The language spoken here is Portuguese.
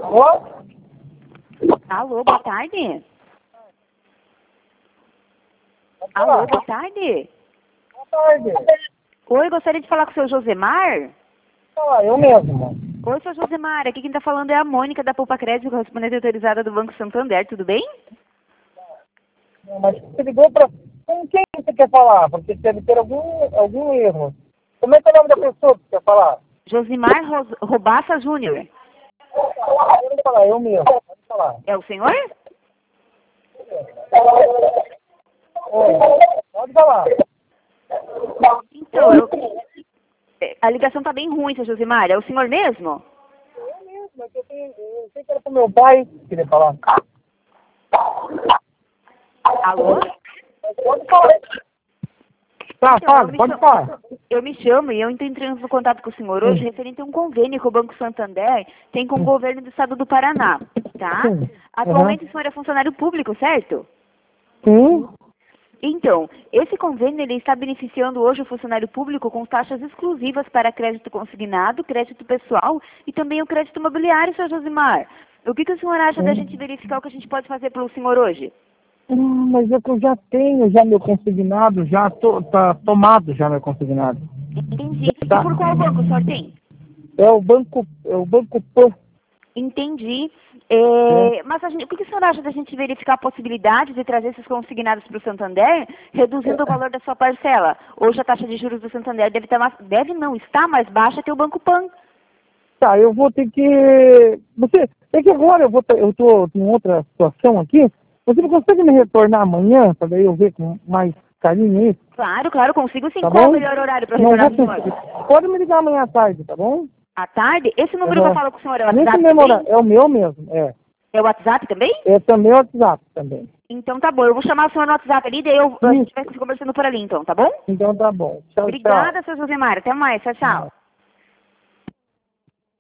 Oi? Alô, boa tarde. Alô, boa tarde. Boa tarde. Oi, gostaria de falar com o seu Josemar? Eu mesmo. Oi, seu Josemar. Aqui quem está falando é a Mônica da Poupa Crédito, correspondente autorizada do Banco Santander. Tudo bem? Mas você ligou para... Com quem você quer falar? Porque deve ter algum erro. Como é que é o nome da pessoa que você quer falar? Josimar Robassa Júnior. Pode falar, eu mesmo. Pode falar. É o senhor? Oi. Pode falar. Então, a ligação está bem ruim, seu Josimar. É o senhor mesmo? Eu mesmo, é que eu sei que era pro meu pai que queria falar. Alô? Pode falar. Tá, Então, fala, pode falar. Eu me chamo e eu estou entrando em contato com o senhor hoje referente a um convênio que o Banco Santander tem com o governo do estado do Paraná, tá? Sim. Atualmente o senhor é funcionário público, certo? Sim. Então, esse convênio ele está beneficiando hoje o funcionário público com taxas exclusivas para crédito consignado, crédito pessoal e também o crédito imobiliário, seu Josimar. O que o senhor acha da gente verificar o que a gente pode fazer pelo senhor hoje? Mas é que eu já tenho meu consignado, tá tomado já meu consignado. Entendi. E Tá. por qual banco o senhor tem? É o Banco Pan. Entendi. É. Mas o que o senhor acha da gente verificar a possibilidade de trazer esses consignados para o Santander, reduzindo o valor da sua parcela? Hoje a taxa de juros do Santander deve não estar mais baixa que o Banco Pan. Tá, eu vou ter que... É que agora eu tô em outra situação aqui. Você não consegue me retornar amanhã, para daí eu ver com mais carinho isso? Claro, claro, consigo sim. Tá Qual é o bom? melhor horário para Não retornar vou para o senhor? conseguir. Pode me ligar amanhã à tarde, tá bom? À tarde? Esse número que eu falo com o senhor é o Nesse WhatsApp mesmo também? horário. É o meu mesmo, é. É o WhatsApp também? É também o WhatsApp também. Então tá bom, eu vou chamar o senhor no WhatsApp ali, daí a gente vai se conversando por ali então, tá bom? Então tá bom. Tchau, tchau. Obrigada, seu Josemar. Até mais. Tchau, tchau.